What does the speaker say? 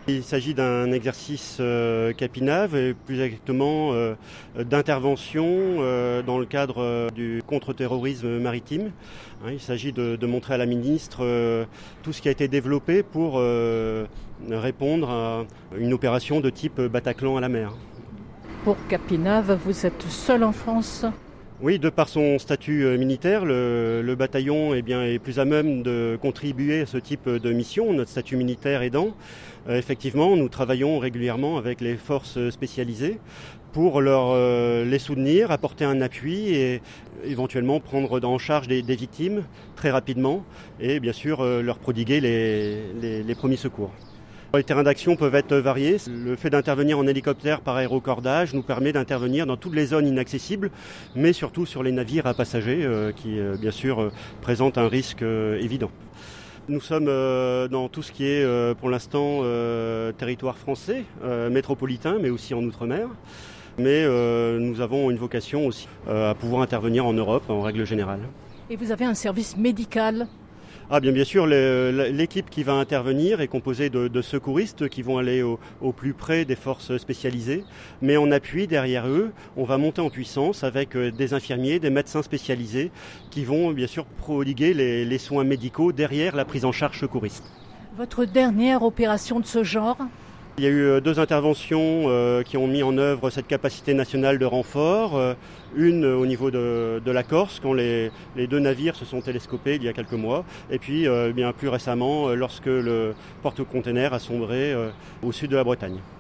Il s'agit d'un exercice CAPINAV, et plus exactement d'intervention dans le cadre du contre-terrorisme maritime. Il s'agit de montrer à la ministre tout ce qui a été développé pour répondre à une opération de type Bataclan à la mer. Pour CAPINAV, vous êtes seul en France ? Oui, de par son statut militaire, le bataillon est plus à même de contribuer à ce type de mission, notre statut militaire aidant. Effectivement, nous travaillons régulièrement avec les forces spécialisées pour les soutenir, apporter un appui et éventuellement prendre en charge des victimes très rapidement et bien sûr leur prodiguer les premiers secours. Les terrains d'action peuvent être variés. Le fait d'intervenir en hélicoptère par aérocordage nous permet d'intervenir dans toutes les zones inaccessibles, mais surtout sur les navires à passagers qui, bien sûr, présentent un risque évident. Nous sommes dans tout ce qui est, pour l'instant, territoire français, métropolitain, mais aussi en Outre-mer. Mais nous avons une vocation aussi à pouvoir intervenir en Europe, en règle générale. Et vous avez un service médical ? Bien sûr, l'équipe qui va intervenir est composée de secouristes qui vont aller au plus près des forces spécialisées. Mais en appui, derrière eux, on va monter en puissance avec des infirmiers, des médecins spécialisés qui vont bien sûr prodiguer les soins médicaux derrière la prise en charge secouriste. Votre dernière opération de ce genre ? Il y a eu 2 interventions qui ont mis en œuvre cette capacité nationale de renfort. Une au niveau de la Corse, quand les 2 navires se sont télescopés il y a quelques mois. Et puis bien plus récemment, lorsque le porte-container a sombré au sud de la Bretagne.